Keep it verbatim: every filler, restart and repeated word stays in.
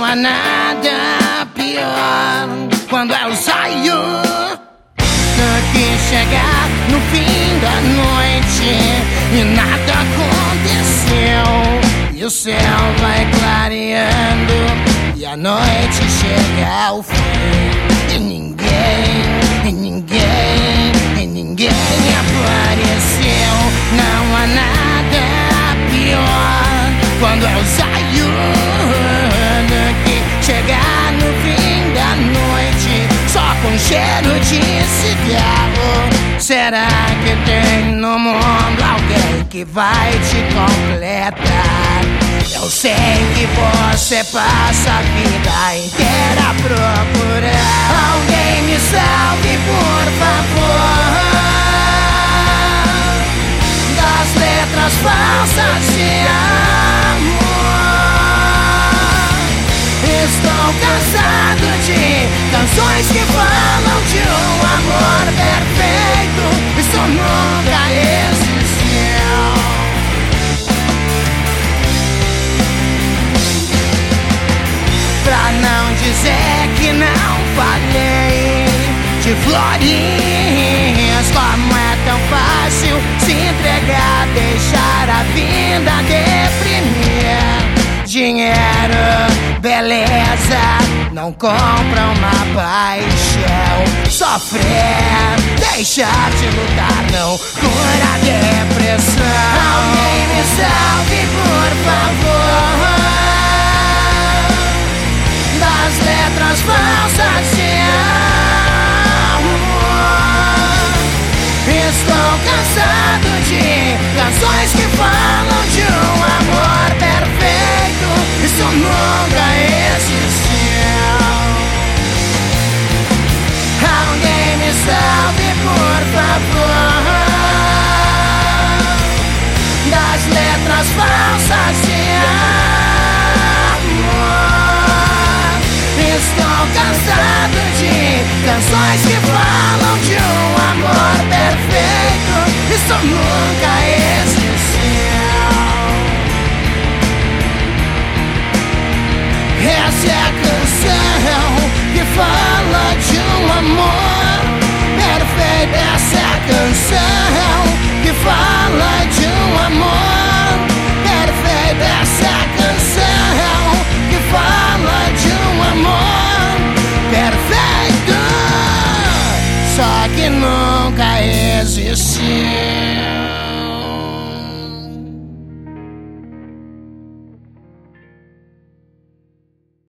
há nada pior quando eu saio do que chegar no fim da noite e nada aconteceu, e o céu vai clareando e a noite chega ao fim, e ninguém, e ninguém, e ninguém apareceu. Não há nada pior quando eu saio do que chegar no fim da noite só com cheiro de cigarro. Será que tem no mundo alguém que vai te completar? Eu sei que você passa a vida inteira a procurar alguém, me salve por favor das letras falsas de amor. Estou cansado de canções que falam de um amor perfeito. Isso nunca existiu. Pra não dizer que não falei de florinhas, como é tão fácil se entregar, deixar a vida deprimir. Dinheiro, beleza, não compra uma paixão. Sofrer, deixar de lutar, não cura a depressão. Alguém me salve, por favor, das letras falsas de amor. Estou cansado de canções que falam de um amor perfeito. Isso nunca existiu. Alguém me salve, por favor, das letras falsas de amor. Estou cansado de canções que falam de um amor perfeito. Isso nunca existiu. Essa é a canção que fala de um amor perfeito. Essa é a canção que fala de um amor perfeito. Essa é a canção que fala de um amor perfeito, só que nunca existiu.